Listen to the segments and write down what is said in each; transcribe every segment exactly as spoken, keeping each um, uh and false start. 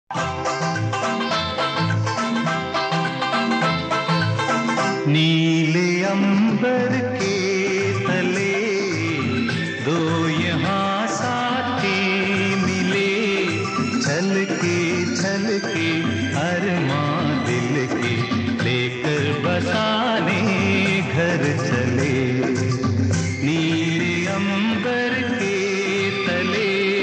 नीले अंबर के तले दो यहाँ साथी मिले, छल के छल के अरमां दिल के लेकर बसाने घर चले। नीले अंबर के तले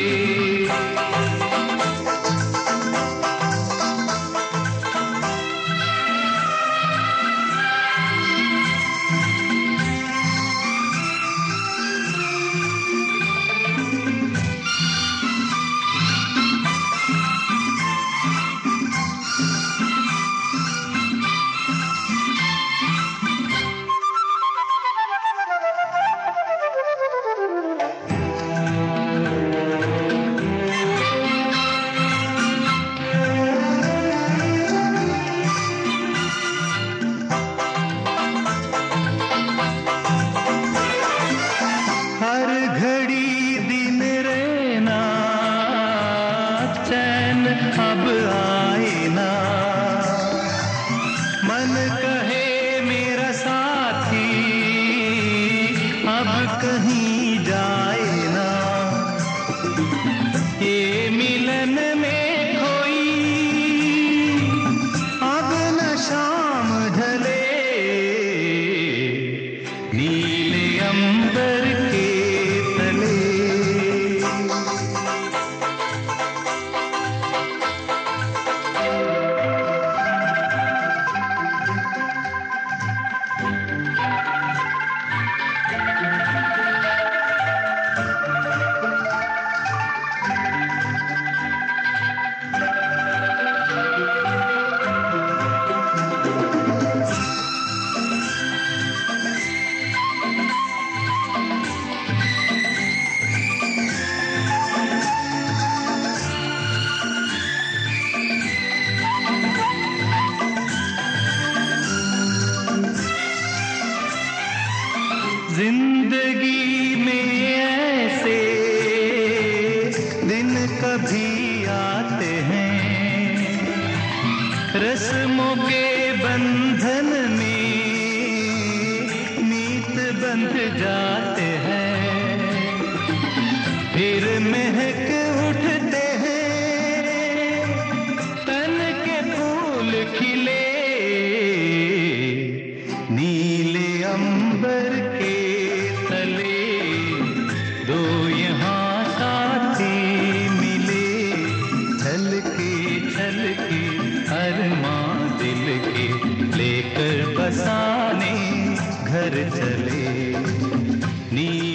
हर घड़ी दिन रहना चैन अब आए ना, मन कहे मेरा साथी अब कहीं जाए ना। ये मिलन में कोई अब न शाम ढले, नीले अंबर के जिंदगी में ऐसे दिन कभी आते हैं, रस्मों के बंधन में मीत बंध जाते हैं, फिर महक उठते हैं तन के फूल खिले। नीले अंबर के दो यहाँ साथी मिले, छल के छल के अरमां दिल के लेकर बसाने घर चले। नी